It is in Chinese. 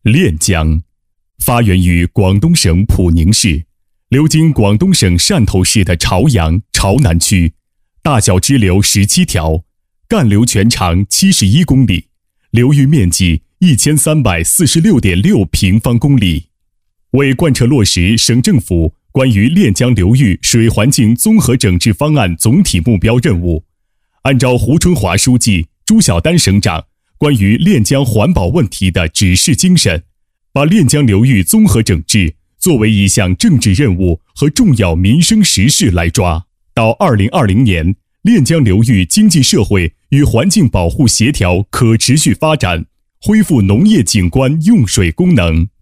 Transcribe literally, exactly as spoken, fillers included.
练江发源于广东省普宁市，流经广东省汕头市的潮阳、潮南区，大小支流十七条，干流全长七十一公里，流域面积一千三百四十六点六平方公里。为贯彻落实省政府关于练江流域水环境综合整治方案总体目标任务，按照胡春华书记、朱晓丹省长关于练江环保问题的指示精神，把练江流域综合整治作为一项政治任务和重要民生实事来抓。到二零二零年，练江流域经济社会与环境保护协调可持续发展，恢复农业景观用水功能。